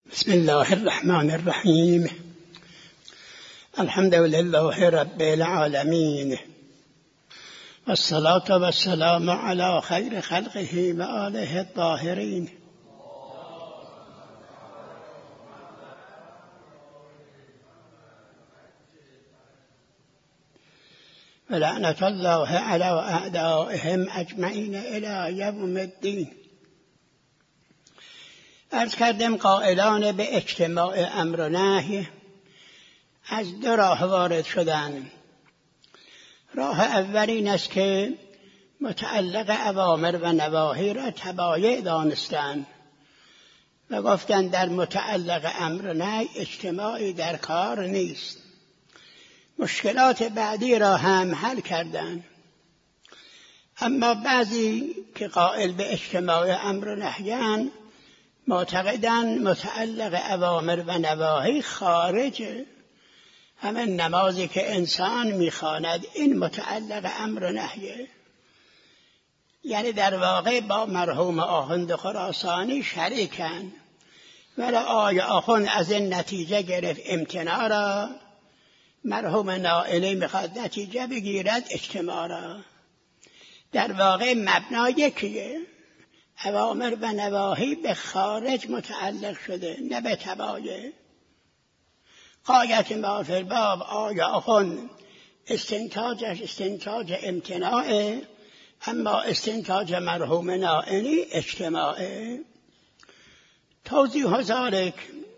بسم الله الرحمن الرحیم. الحمد لله رب العالمین والصلاة والسلام علی خیر خلقه و آله الطاهرین. ولعنة الله علی اعدائهم اجمعین الی یوم الدین. عرض کردم قائلان به اجتماع امر و نهی از دو راه وارد شدند. راه اول این است که متعلق اوامر و نواهی را تبایع دانستند و گفتند در متعلق امر و نهی اجتماعی در کار نیست. مشکلات بعدی را هم حل کردند. اما بعضی که قائل به اجتماع امر و نهی‌اند معتقدند متعلق اوامر و نواهی خارجه. همین نمازی که انسان میخواند این متعلق امر و نهیه. یعنی در واقع با مرحوم آخوند خراسانی شریکن، ولی آقای آخوند از این نتیجه گرفت امتناع را، مرحوم نائلی میخواد نتیجه بگیرد اجتماع را. در واقع مبنا یکیه. اوامر و نواهی به خارج متعلق شده، نه به تبایع. غایت ما فی الباب آقای آخوند استنتاجش استنتاج امتناعه، اما استنتاج مرحوم نائلی اجتماعه. توضیح ذلک،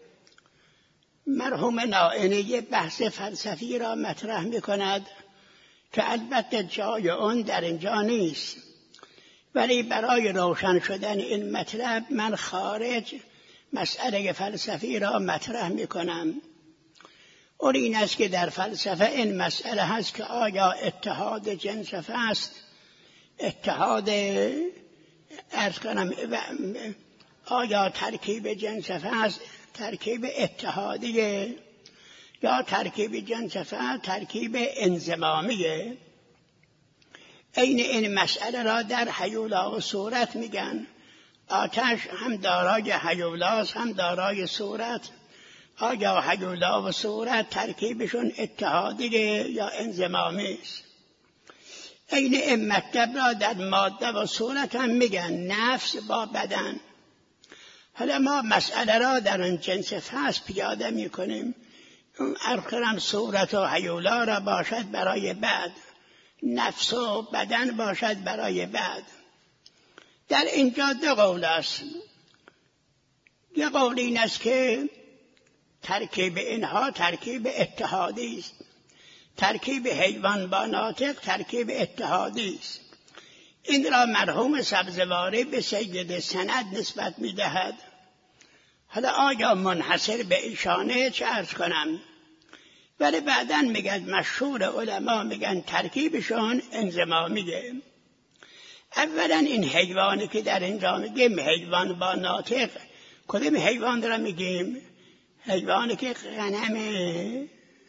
مرحوم نائلی یه بحث فلسفی را مطرح میکند که البته جای اون در اینجا نیست، ولی برای روشن شدن این مطلب من خارج مسئله فلسفی را مطرح میکنم. اون این است که در فلسفه این مسئله هست که آیا اتحاد جنس است، اتحاد آیا ترکیب جنس است، ترکیب اتحادیه، یا ترکیب جنس است ترکیب انضمامیه. این مسئله را در هیولا و صورت میگن. آتش هم دارای هیولاست هم دارای صورت. آیا هیولا و صورت ترکیبشون اتحادیه یا انضمامی است؟ این مطلب را در ماده و صورت هم میگن، نفس با بدن. حالا ما مسئله را در اون جنس فصل پیاده میکنیم. اون ارخرم صورت و هیولا را باشد برای بعد، نفس و بدن باشد برای بعد. در اینجا دو قول است. یه قول این است که ترکیب اینها ترکیب اتحادی است. ترکیب حیوان با ناطق ترکیب اتحادی است. این را مرحوم سبزواری به سید سند نسبت می‌دهد. حالا آیا منحصر به ایشانه چه عرض کنم؟ ولی بعداً میگن مشهور علما میگن ترکیبشون انضمامیه. اولا این حیوانی که در اینجا میگیم حیوان با ناطق، کدوم حیوان را میگیم؟ حیوانی که غنمه،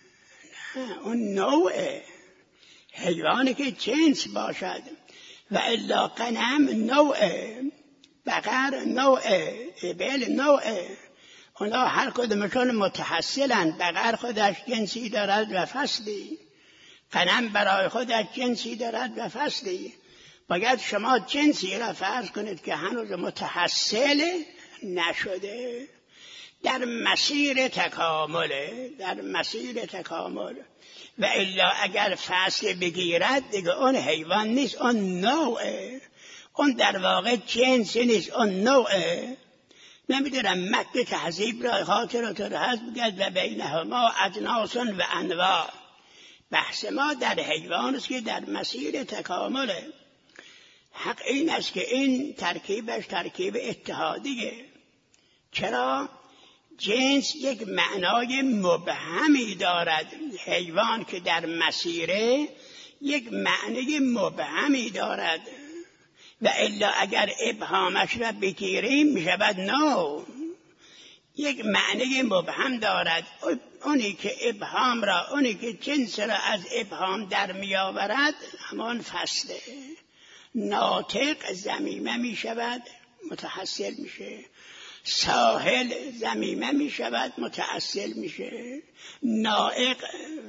اون نوعه. حیوانی که جنس باشد، و الا غنم نوعه، بقر نوعه، ابل نوعه. اونا هر کدومشون متحصلن. بقر خودش جنسی دارد و فصلی، غنم برای خودش جنسی دارد و فصلی. باید شما جنسی را فرض کنید که هنوز متحصل نشده، در مسیر تکامله، در مسیر تکامل. و الا اگر فصل بگیرد دیگه اون حیوان نیست، اون نوعه. اون در واقع جنسی نیست، اون نوعه. نمیدونم متن تهذیب را خاطرات را هست بگید و بینهما اجناس و انواع. بحث ما در حیوان است که در مسیر تکامله. حق این است که این ترکیبش ترکیب اتحادیه. چرا؟ جنس یک معنای مبهمی دارد. حیوان که در مسیره یک معنی مبهمی دارد، و الا اگر ابهامش را بگیریم میشود نو. یک معنی مبهم دارد. اونی که ابهام را، اونی که جنس را از ابهام در میآورد همان فصله. ناطق ضمیمه میشود، متحصل میشه. ساحل ضمیمه می شود متحصل میشه، نائق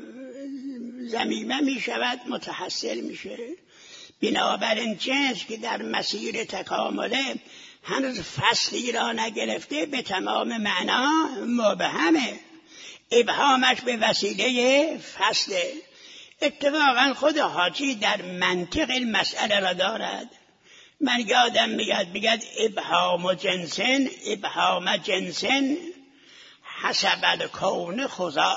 ضمیمه می شود متحصل میشه. بنابراین جنس که در مسیر تکامله هنوز فصلی را نگرفته به تمام معنا مبهمه، ابهامش به وسیله فصله. اتفاقا خود حاجی در منطق این مسئله را دارد. من یادم میگد ابهام جنسن حسب الکون خضا.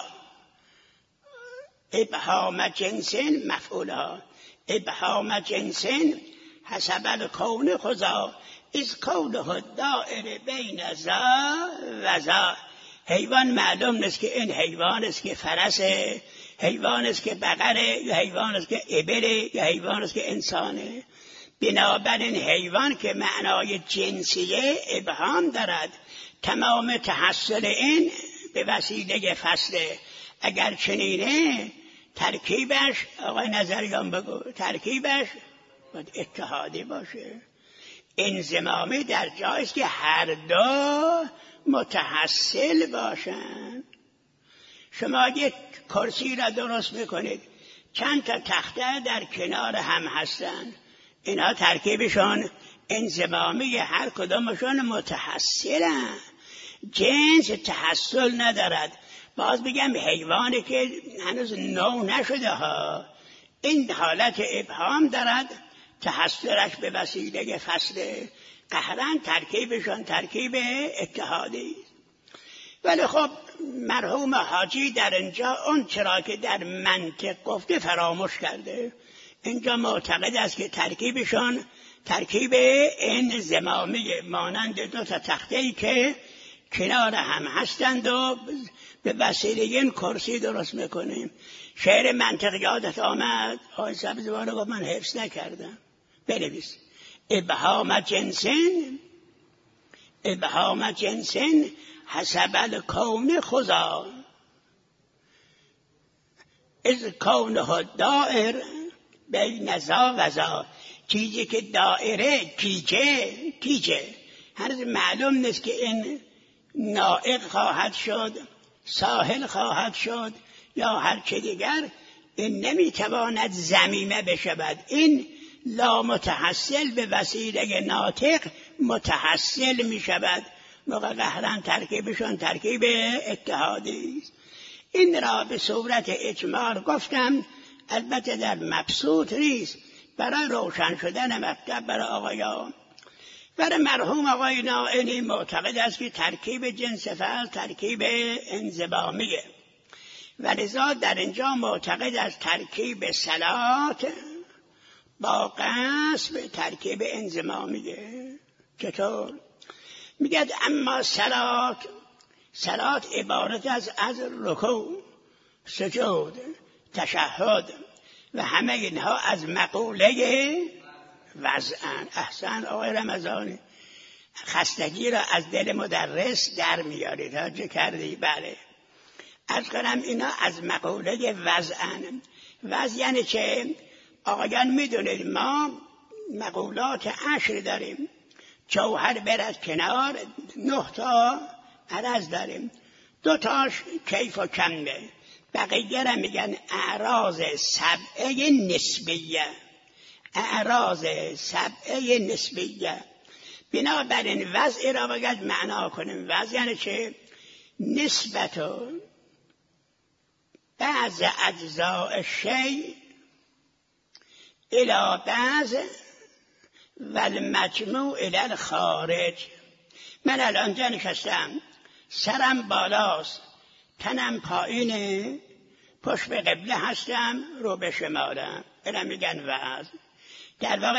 ابهام جنسن مفعولها، ابهام جنسن حسب الکون خضا، از کونه دائر بین ذا و ذا. حیوان معلوم نیست که این حیوان است که فرسه، حیوان است که بقره، یا حیوان است که ابله، یا حیوان است که انسانه. بنابراین حیوان که معنای جنسیه ابهام دارد، تمام تحصل این به وسیله فصله. اگر چنینه ترکیبش، آقای نظریان بگو، ترکیبش باید اتحادی باشه، انضمامی، در جایی است که هر دو متحصل باشند. شما یک کرسی را درست میکنید، چند تا تخته در کنار هم هستند، اینا ترکیبشون انضمامی، هر کدامشون متحصلن، جنس تحصل ندارد. باز بگم حیوانی که هنوز نو نشده ها، این حالت ابهام دارد، تحصلش به وسیله فصل، قهرن ترکیبشون ترکیب اتحادی. ولی خب مرحوم حاجی در اینجا اون چرا که در منطق گفته فراموش کرده. اینجا معتقد است که ترکیبشون ترکیب انضمامی، مانند دو تا تخته‌ای که کنار هم هستند و به وسیله این کرسی درست میکنیم. شعر منطق یادت آمد؟ آقای سبزوار گفت من حفظ نکردم. بنویس: ابهام جنسن حسب الکون خضا، از کونه دائر بین ذا و ذا. چیزی که دائره کیجه هنوز معلوم نیست که این نائق خواهد شد، ساحل خواهد شد یا هر چه دیگر. این نمیتواند ضمیمه بشود، این لا متحصل به وسیله ناطق متحصل میشود. موقع قهرن ترکیبشون ترکیب اتحادی است. این را به صورت اجمال گفتم، البته در مبسوط نیست، برای روشن شدن مطلب برای آقایان. برای مرحوم آقای نائینی معتقد است که ترکیب جنس فعل ترکیب انضمامیه، ولذا در اینجا معتقد است ترکیب صلات با قصب ترکیب انضمامیه. چطور؟ میگه اما صلات عبارت از رکوع، سجود، تشهد و همه اینها از مقوله وضعن. احسن آقای رمضانی، خستگی را از دل مدرس در میارید، ها چه کردی؟ بله، از کنم اینا از مقوله وضعن. وضع یعنی چه؟ آقایان میدونید ما مقولات 10 داریم، جوهر برد کنار 9 تا عرض داریم، 2 تاش کیف و کمه، بقیه را میگن اعراض سبعه نسبیه، اعراض سبعه نسبیه. بنابراین وضع را باید معنا کنیم. وضع یعنی چه؟ نسبت بعض اجزاء شیء الى بعض و المجموع الى الخارج. من الان جا نشستم، سرم بالاست، تنم پایینه، پشت به قبله هستم، رو به شمالم. اینا میگن وضع. در واقع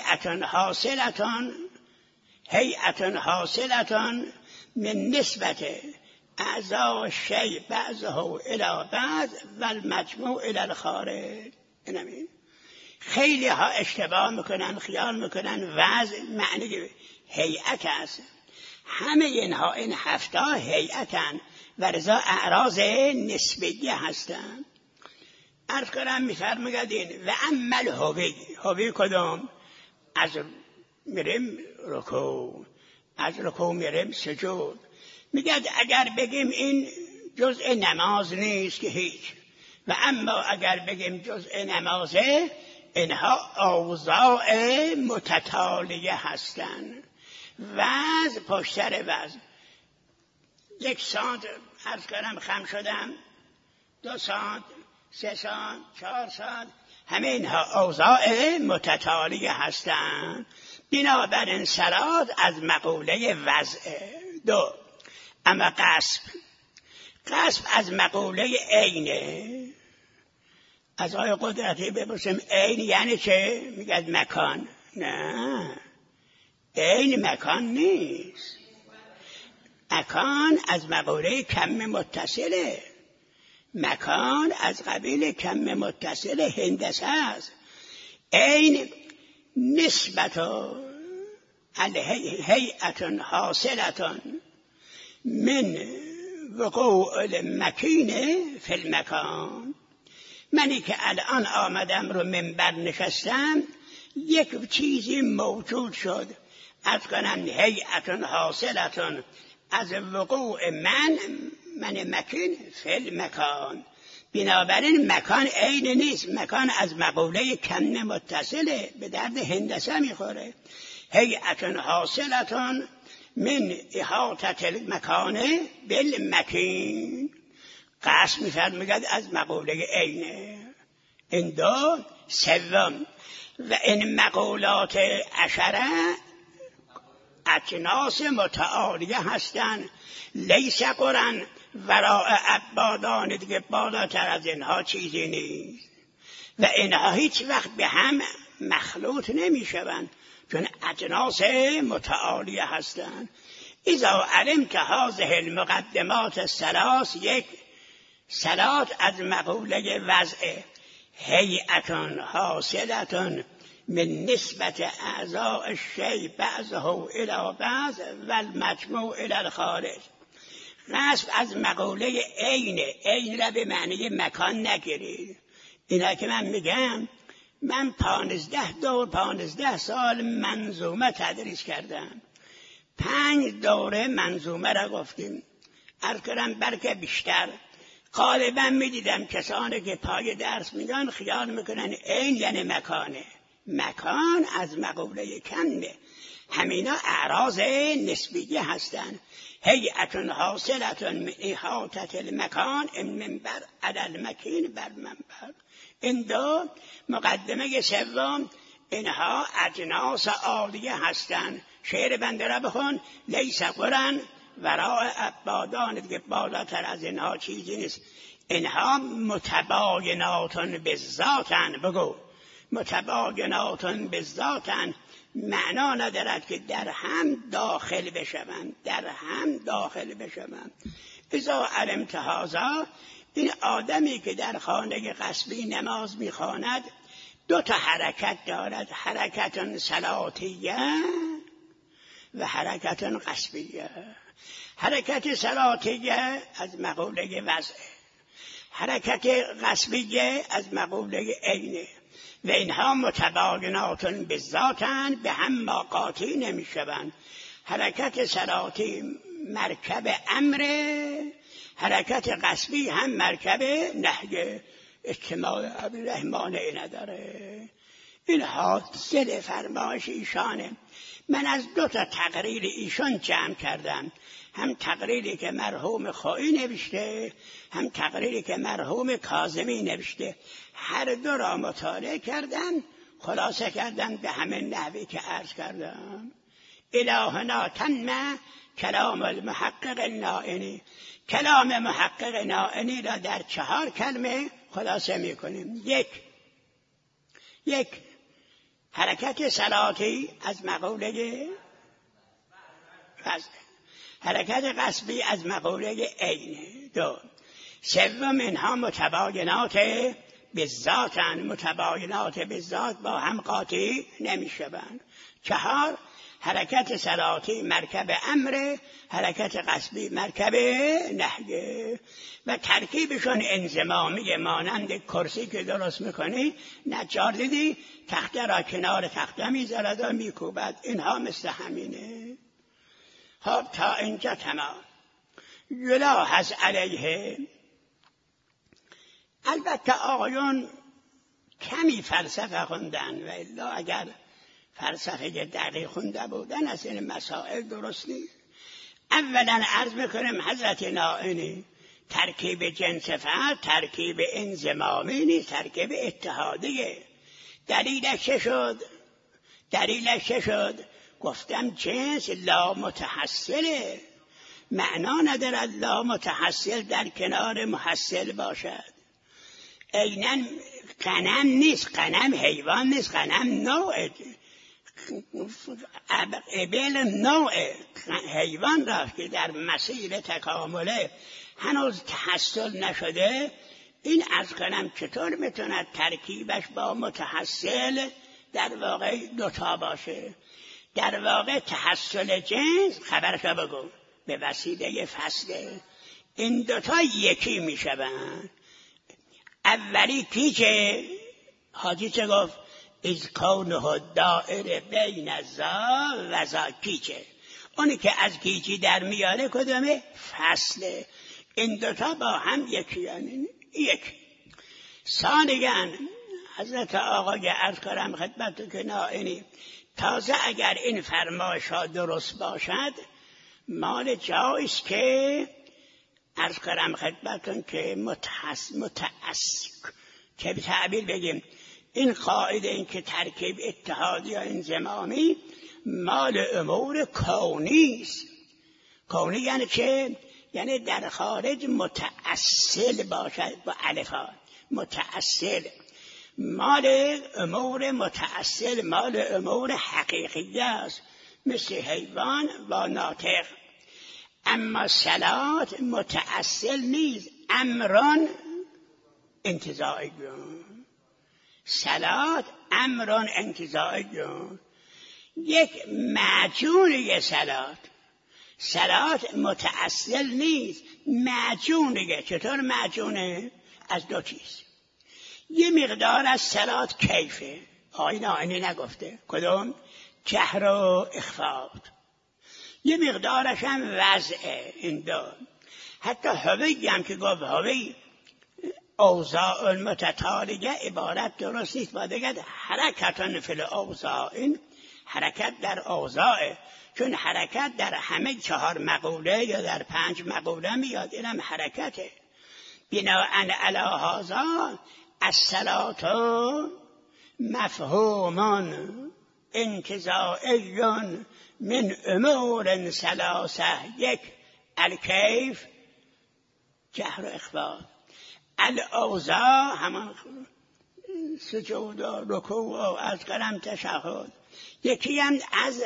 هیئتون حاصلتون من نسبت اعضاء شیء بعضه الى بعض و المجموع الى الخارج. خیلی ها اشتباه میکنن، خیال میکنن وضع معنی هیئت است. همه اینها این 7 هیئتن و رضا اعراض نسبیه هستن. عرض کنم میفرمایید و عمل هوی کدام؟ از میریم رکوع، از رکوع میریم سجود. میگه اگر بگیم این جزء نماز نیست که هیچ، و اما اگر بگیم جزء نمازه، اینها اوضاع متتالیه هستند، وضع پشتر وضع. 1 سانت عرض کردم خم شدم، 2 سانت، 3 سانت، 4 سانت، همه اینها اوضاع متتالیه هستند. بنابراین صلات از مقوله وضع. 2. اما قصب از مقوله عینه. از آقای قدرتی بپرسیم عین یعنی چه؟ میگه مکان. نه، عین مکان نیست. مکان از مقوله کم متصله. مکان از قبیل کم متصل هندسه است. عین نسبت هیئت حاصلة من وقوع المکین فی المکان. منی که الان آمدم رو منبر نشستم، یک چیزی موجود شد، از کنم هیئت حاصلة از وقوع من مکین فی المکان. بنابراین مکان عین نیست، مکان از مقوله کم متصله، به درد هندسه میخوره. هیئت حاصلة من احاطة المکان بالمکین. قصد میفرماید از مقوله عینه. این 2. 3. و این مقولات عشره اجناس متعالیه هستند، لیس قرن وراء عبادان، دیگه بالاتر از اینها چیزی نیست و اینها هیچ وقت به هم مخلوط نمی شوند، چون اجناس متعالیه هستند. اذا علمت هذه المقدمات الثلاث، 1. صلات از مقوله وضع، هیئت حاصلة من نسبت اعضاء الشیء بعضه الى بعض و المجموع الى الخارج. قصد از مقوله عین را به معنی مکان نگیرید. اینا که من میگم، من 15 سال منظومه تدریس کردم، 5 دوره منظومه را گفتیم، عرض کردم بلکه بیشتر. غالبا میدیدم کسانی که پای درس میگن خیال میکنن عین یعنی مکانه. مکان از مقوله کنه. همینا اعراض نسبیه هستند. هیئت حاصلة من احاطة المکان منبر علی المکین بر منبر. این 2. مقدمه 3. اینها اجناس عالیه هستند. شعر بنده را بخون. لیس قرن وراء عبادان، دیگه بالاتر از اینها چیزی نیست. اینها متبایناتن بالذاتن. بگو متبایناتن بالذاتن. معنا ندارد که در هم داخل بشوند. اذا علمت هذا، این آدمی که در خانه قصبی نماز میخواند 2 حرکت دارد، حرکت صلاتیه و حرکت قصبیه. حرکت صلاتیه از مقوله وضع، حرکت قصبیه از مقوله عینه و اینها متبایناتن بالذاتن، به هم ماقاطی نمیشوند. حرکت صلاتی مرکب امره، حرکت قصبی هم مرکب نهی. اجتماع عبدالرحمن نداره. اینها زل فرمایش ایشانه. من از 2 تقریر ایشان جمع کردم، هم تقریری که مرحوم خویی نوشته، هم تقریری که مرحوم کاظمی نوشته. هر 2 را مطالعه کردم، خلاصه کردم به همین نحوی که عرض کردم. الهنا تم کلام المحقق النائینی. کلام محقق نائینی را در 4 کلمه خلاصه میکنیم. 1. حرکت صلاتی از مقوله وضع، حرکت قصبی از مقوله عین. 2. 3. اینها متباینات بالذاتن، متباینات بالذات با هم قاطی نمیشوند. 4. حرکت صلاتی مرکب امر، حرکت قصبی مرکب نهی و ترکیبشون انضمامی، مانند کرسی که درست میکنی، نجار دیدی تخته را کنار تخته میذارد و میکوبد، اینها مثل همینه. خب تا اینجا تمام. جلا هست علیه. البته آقایون کمی فلسفه خوندن و الا اگر فلسفه دقیق خونده بودن از این مسائل درست نیست. اولا عرض میکنم حضرت نائینی ترکیب جنس فعل ترکیب انضمامی نیست، ترکیب اتحادیه. دلیلش چه شد؟ گفتم جنس لا متحصله، معنا ندارد لا متحصل در کنار محصل باشد. عیناً غنم نیست، غنم حیوان نیست، غنم نوع ابل نوع حیوان راست که در مسیر تکامله هنوز تحصل نشده. این از کنم چطور میتوند ترکیبش با متحصل در واقع دوتا باشه؟ در واقع تحصل جنس خبرشو بگو به وسیله فصله این دوتا یکی میشوند. اولی پیچه حاجی چه گفت؟ از کونه دائره بین الزا و زا پیچه، اونی که از گیجی در میاره کدومه؟ فصله. این دوتا با هم یکی، یعنی یک. ثانیاً حضرت آقای عرض کرم خدمت که نائینی تازه اگر این فرمایش ها درست باشد مال جایست که عرض کرم خدمتون که که به تعبیر بگیم این قاعده این که ترکیب اتحادی یا انضمامی مال امور کونی است. کونی یعنی چه؟ یعنی در خارج متأصل باشد با الفا. متأصل مال امور متأصل مال امور حقیقی است، مثل حیوان و ناطق. اما صلات متأصل نیست، امران انتزاعیون. صلات امران انتزاعیون، یک معجونی صلات متأصل نیست، معجونیه. چطور معجونه؟ از دو چیز. یه مقدار از صلات کیفه، آینه نگفته کدوم؟ جهر و اخفاء. یه مقدارش هم وضعه. این دو حتی هوی هم که گفت هوی اوضاع المتتالیه عبارت درست نیست، باید بگید حرکتن فی الاوضاع. این حرکت در اوضاعه، چون حرکت در همه 4 مقوله یا در 5 مقوله میاد، اینم حرکته. بناءً علی هذا الصلاة مفهوم انتزاعی من امور ثلاثه. یک الکیف جهر و اخفاء، الاوضاع همان سجود و رکوع و از قلم تشهد. یکی هم از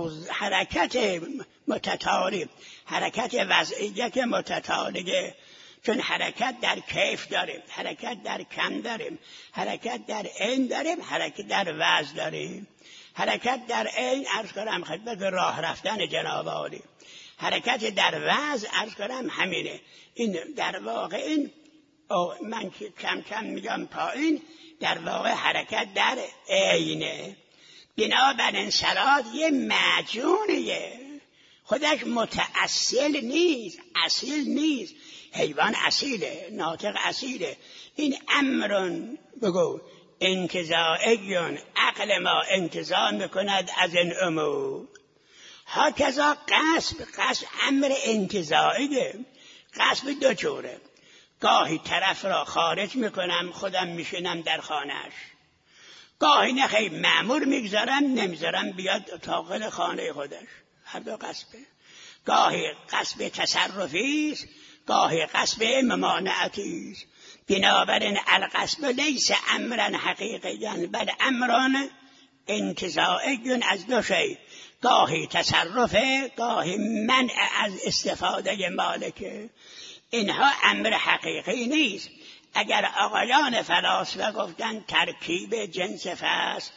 حرکت متتالی، حرکت وضعیه که متتالیه، چون حرکت در کیف داریم، حرکت در کم داریم، حرکت در عین داریم، حرکت در وضع داریم. حرکت در عین عرض کنم خدمت راه رفتن جناب عالی، حرکت در وضع عرض کنم همینه. این در واقع این من که کم کم میگم پایین، در واقع حرکت در عینه. بنابراین صلات یه معجونیه، خودش متأصل نیست، اصیل نیست. حیوان اصیله، ناطق اصیله. این امرون بگو انتزاعیون، عقل ما انتزاع میکند از این امور. هاکذا قصب امر انتزاعیه. قصب دو جوره، گاهی طرف را خارج میکنم خودم میشینم در خانهش، گاهی نخی مأمور میگذارم نمیذارم بیاد داخل خانه خودش. هر دو قصبه. گاهی قصب تصرفی است، گاهی قصب ممانعتی است. بنابراین القصب لیس امرا حقیقیا بل امران انتزاعی از دو شی، گاهی تصرفه گاهی منع از استفاده مالکه. اینها امر حقیقی نیست. اگر آقایان فلاسفه گفتن ترکیب جنس فصل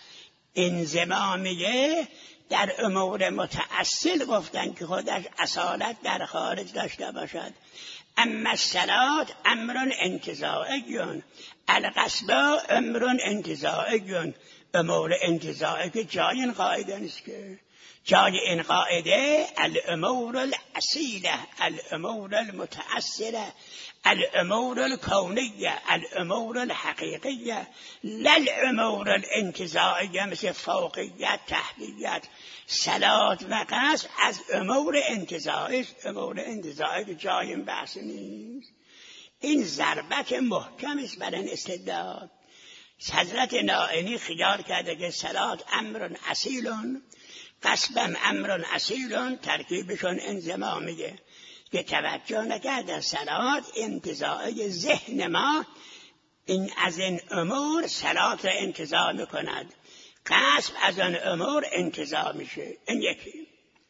انضمامیه، در امور متأصل گفتن که خودش اصالت در خارج داشته باشد. اما الصلات امر انتزاعی، القصب امر انتزاعی. امور انتزاعی که جای این قاعده نیست که جای این قاعده الامور الاصیله، الامور المتأصله، الامور الکونیه، الامور الحقیقیه، لا الامور الانتزاعیه مثل فوقیت، تحلیلیت. صلات و قصد از امور انتزاعی، امور انتزاعی جای بحث نیست. این ضربت محکم است بر این استدلال. حضرت نائینی خیال کرده که صلات امر اصیل، قصبم امر اصیل، ترکیبشون انضمامیه، که توجه نکرد صلات انتزاعی ذهن ما این از این امور صلات را انتزاع میکند، قصب از آن امور انتزاع میشه. این یکی.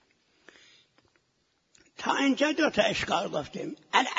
تا اینجا دو تا اشکال گفتیم.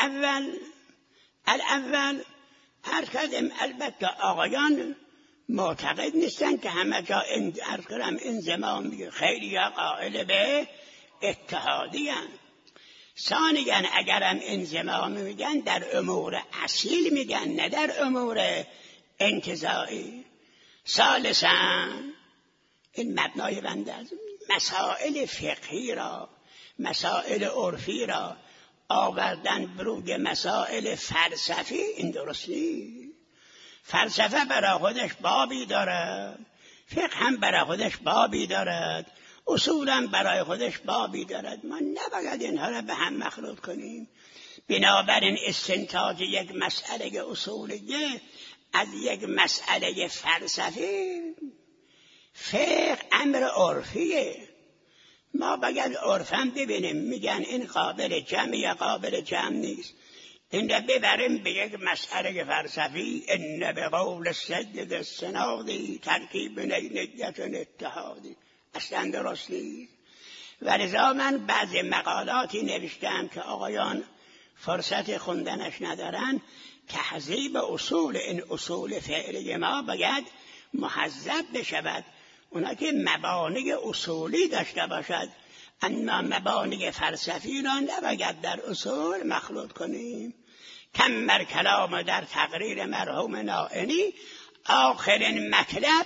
الاول عرض کردیم البته آقایان معتقد نیستن که همه جا انضمام میگه، خیلی ها قائل به اتحادی هن. ثانیاً اگرم انضمام میگن در امور اصیل میگن، نه در امور انتزاعی. ثالثاً این مبنای بنده است، مسائل فقهی را، مسائل عرفی را آوردن بروی مسائل فلسفی، این درست نیست. فلسفه برای خودش بابی دارد، فقه هم برای خودش بابی دارد، اصول هم برای خودش بابی دارد. ما نباید اینها را به هم مخلوط کنیم. بنابراین استنتاج یک مسئله اصولیه از یک مسئله فلسفی، فقه امر عرفیه. ما باید عرفم ببینیم، میگن این قابل جمع یا قابل جمع نیست، این را ببریم به یک مسئله فلسفی. ان به قول سید السنادی ترکیب نیت اتحادی، اصلا درست نیست. ولذا من بعضی مقالاتی نوشتم که آقایان فرصت خوندنش ندارن. تهذیب اصول، این اصول فعلی ما باید مهذب بشود. اونا که مبانی اصولی داشته باشد، اما مبانی فلسفی را نباید در اصول مخلوط کنیم. کمر کلام در تقریر مرحوم نائینی، آخرین مطلب.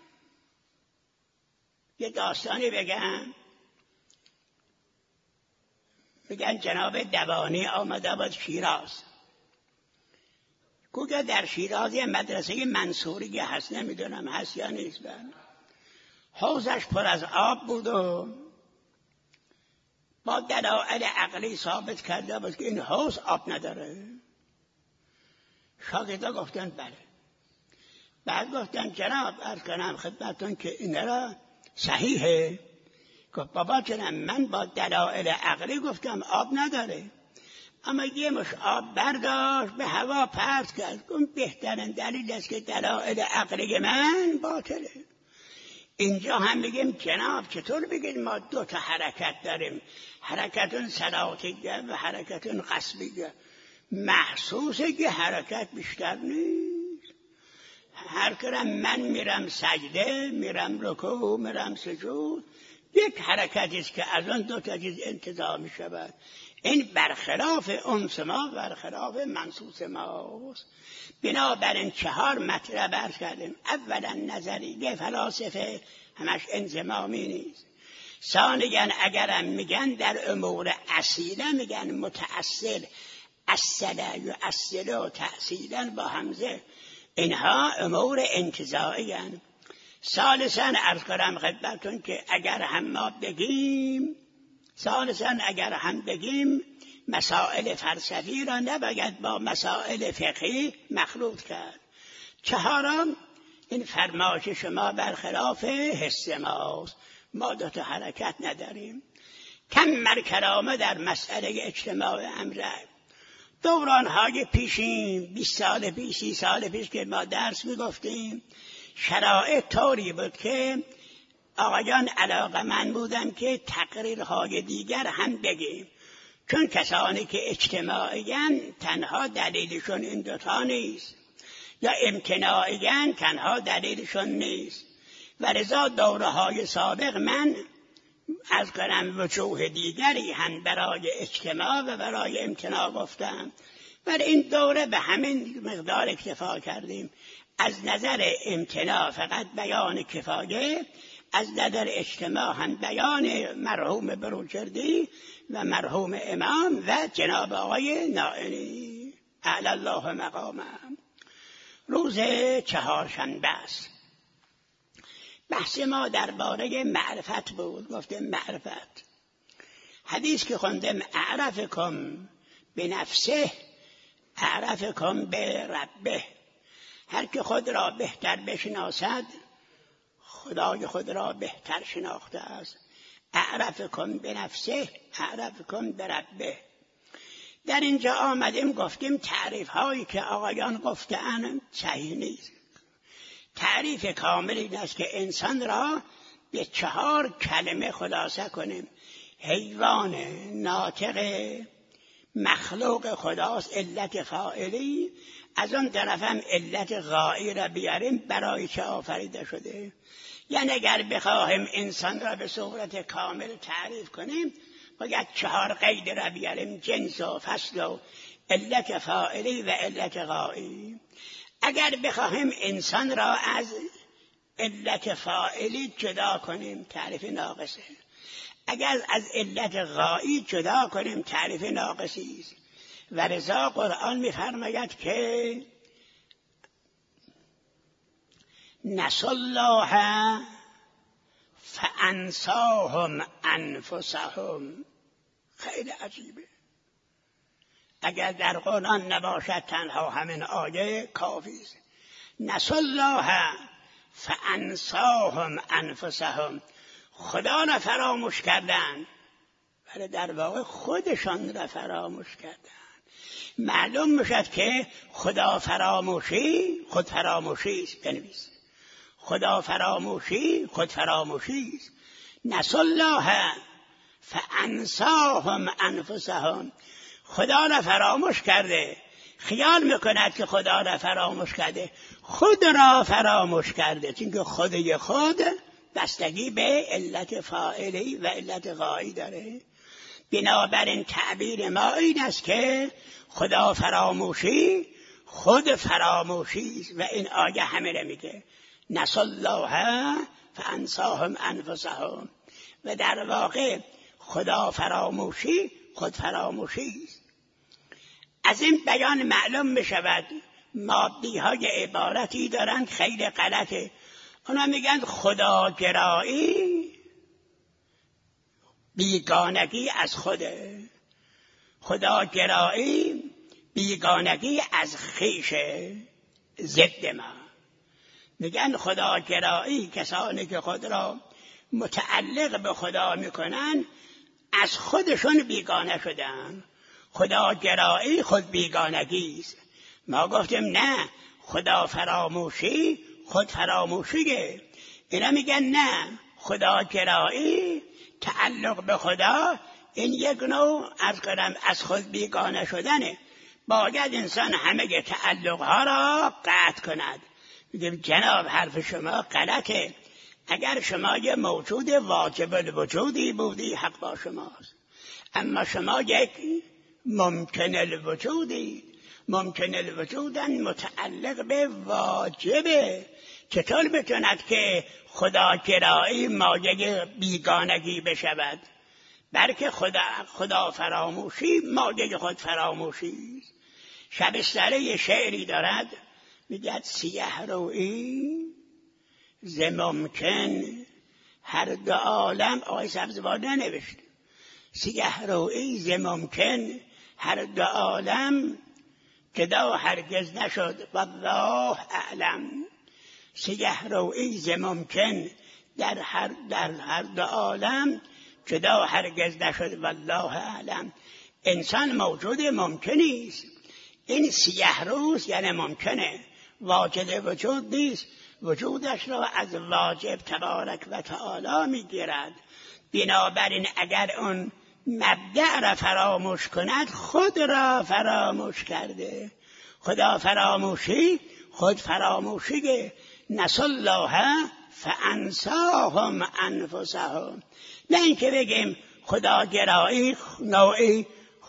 یه داستانی بگم. میگن جناب دوانی آمده بود شیراز. گویا در شیراز یه مدرسه منصوری هست، نمیدونم هست یا نیست. حوضش پر از آب بود و با دلایل عقلی ثابت کرده بود که این حوض آب نداره. شاگردا گفتن بله. بعد گفتن جناب عرض کنم خدمتتون که این را صحیحه. گفت بابا جنم من با دلایل عقلی گفتم آب نداره، اما یه مش آب برداشت به هوا پرت کرد. گفت بهترین دلیل است که دلایل عقلی من باطله. اینجا هم میگیم جناب چطور بگید ما دو تا حرکت داریم، حرکتون صلاتیه و حرکتون قصبیه. محسوسه که حرکت بیشتر نیست. هر کرم من میرم سجده، میرم رکوع، میرم سجود، یک حرکتی است که از آن دو تا چیز انتزاع میشود. این برخلاف انس ما، برخلاف منصوص ماست. بنابراین 4 مطلب عرض کردیم. اولا نظریه فلاسفه همش انضمامی نیست. ثانیاً اگرم میگن در امور اصیله میگن متأصل، اصله یا اصله و تأصیلا با همزه، اینها امور انتزاعی هستند. ثالثاً عرض کنم خدمتتون که اگر هم بگیم مسائل فلسفی را نباید با مسائل فقهی مخلوط کرد. 4 این فرمایش شما برخلاف حس ماست. ما 2 تا حرکت نداریم. کمر کلامه در مسئله اجتماع امره. دورانهای پیشین 20 سال پیش 30 سال پیش که ما درس میگفتیم، شرایط طوری بود که آقایان علاقه‌مند بودن که تقریرهای دیگر هم بگیم، چون کسانی که اجتماعیان تنها دلیلشون این 2 تا نیست، یا امتناعیان تنها دلیلشون نیست. و لذا دوره‌های سابق من از کنم وجوه دیگری هم برای اجتماع و برای امتناع گفتم، ولی این دوره به همین مقدار اکتفا کردیم. از نظر امتناع فقط بیان کفایه، از نظر اجتماع هم بیان مرحوم بروجردی و مرحوم امام و جناب آقای نائینی اعلی الله مقامه. روز چهارشنبه است. بحث ما درباره معرفت بود. گفتیم معرفت، حدیث که خوندم اعرفکم به نفسه اعرفکم به ربه. هر که خود را بهتر بشناسد خدای خود را بهتر شناخته است. اعرفکم به نفسه اعرفکم به ربه. در اینجا آمدیم گفتیم تعریف هایی که آقایان گفتند صحیح نیست. تعریف کامل این است که انسان را به 4 کلمه خلاصه کنیم: حیوان، ناطق، مخلوق خداست علت فاعلی، از آن طرف هم علت غایی را بیاریم برای چه آفریده شده. یعنی اگر بخواهیم انسان را به صورت کامل تعریف کنیم باید 4 قید را بیاریم: جنس و فصل و علت فاعلی و علت غایی. اگر بخواهیم انسان را از علت فاعلی جدا کنیم تعریف ناقصه، اگر از علت غایی جدا کنیم تعریف ناقصی است. و لذا قرآن می‌فرماید که نسوا الله فانساهم انفسهم. خیلی عجیبه. اگر در قرآن نباشد تنها همین آیه کافی است. نسوا الله فانساهم انفسهم. خدا را فراموش کردند ولی در واقع خودشان را فراموش کردند. معلوم میشد که خدا فراموشی خود فراموشی است. بنویس: خدا فراموشی خود فراموشی است. نسوا الله فانساهم انفسهم. خدا را فراموش کرده، خیال میکند که خدا را فراموش کرده، خود را فراموش کرده، چون که خودی خود بستگی به علت فاعلی و علت غایی داره. بنابراین تعبیر ما این است که خدا فراموشی خود فراموشی است و این آیه همه میگه نسوا الله فانساهم انفسهم. و در واقع خدا فراموشی خود فراموشی است. از این بیان معلوم میشود مادی های عبارتی دارند خیلی غلطه. اونا میگن خداگرایی بیگانگی از خوده، خداگرایی بیگانگی از خویش، ضد ما. میگن خداگرایی کسانی که خود را متعلق به خدا میکنن از خودشون بیگانه شدن. خداگرایی خود بیگانگی است. ما گفتیم نه، خدا فراموشی خود فراموشیه. اینا میگن نه، خداگرایی تعلق به خدا این یک نوع از خود بیگانه شدنه. باید انسان همه تعلقها را قطع کند. میگیم جناب حرف شما غلطه. اگر شما یه موجود واجب الوجودی بودی حق با شماست، اما شما یک ممکن الوجودی. ممکن الوجودن متعلق به واجبه. چطور بتوند که خداگرایی مایه بیگانگی بشود؟ بلکه خدا فراموشی مایه خود فراموشی است. شبستره شعری دارد میگه سیه رویی ز ممکن هر دو عالم. آقای سبزواری نوشت سیه رویی ز ممکن هر دو عالم جدا هرگز نشد والله اعلم. سیه رویی ز ممکن در هر دو عالم جدا هرگز نشد والله اعلم. انسان موجود ممکنی است. این سیه روز یعنی ممکنه، واجد وجود نیست. وجودش را از واجب تبارک و تعالی میگیرد. بنابراین اگر اون مبدأ را فراموش کند خود را فراموش کرده. خدا فراموشی خود فراموشیه. نسوا الله فانساهم انفسهم. نه اینکه بگیم خداگرایی نوعی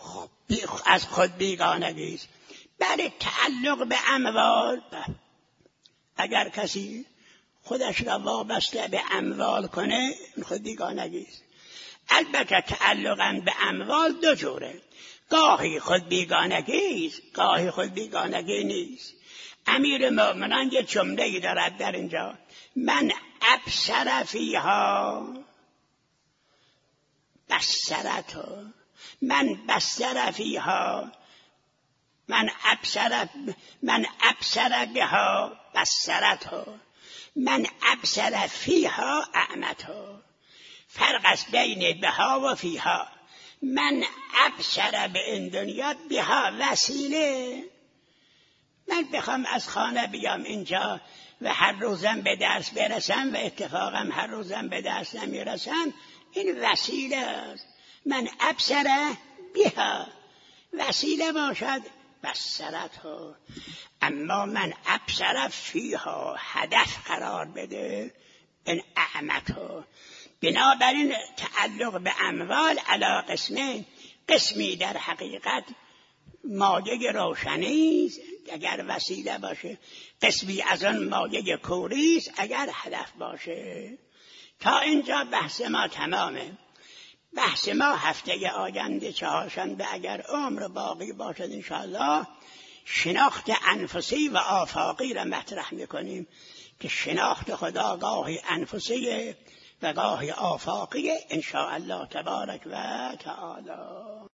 از خود بیگانگی است. بله تعلق به اموال. اگر کسی خودش را وابسته به اموال کنه، این خود بیگانگی است. البته تعلقاً به اموال دو جوره، گاهی خود بیگانگی است، گاهی خود بیگانگی نیست. امیر مومنان یه جمله‌ای دارد در اینجا: من ابصر فیها بصرته، من بصر فیها، من ابصر بها بصرته، من ابصر فیها اعمته. فرق است بین بها و فیها. من ابصر به این دنیا، بها وسیله. من بخوام از خانه بیام اینجا و هر روزم به درس برسم و اتفاقم هر روزم به درس نمیرسم، این وسیله است. من ابصر بها، وسیله باشد بصرته. اما من ابصر فیها، هدف قرار بده، این اعمته. بنابراین تعلق به اموال علی قسمین، قسمی در حقیقت مایه روشنی است اگر وسیله باشه، قسمی از آن مایه کوری است اگر هدف باشه. تا اینجا بحث ما تمامه. بحث ما هفته آینده چهارشنبه اگر عمر باقی باشد انشاءالله شناخت انفسی و آفاقی را مطرح میکنیم که شناخت خدا گاهی انفسی و گاهی آفاقی انشاءالله تبارک و تعالی.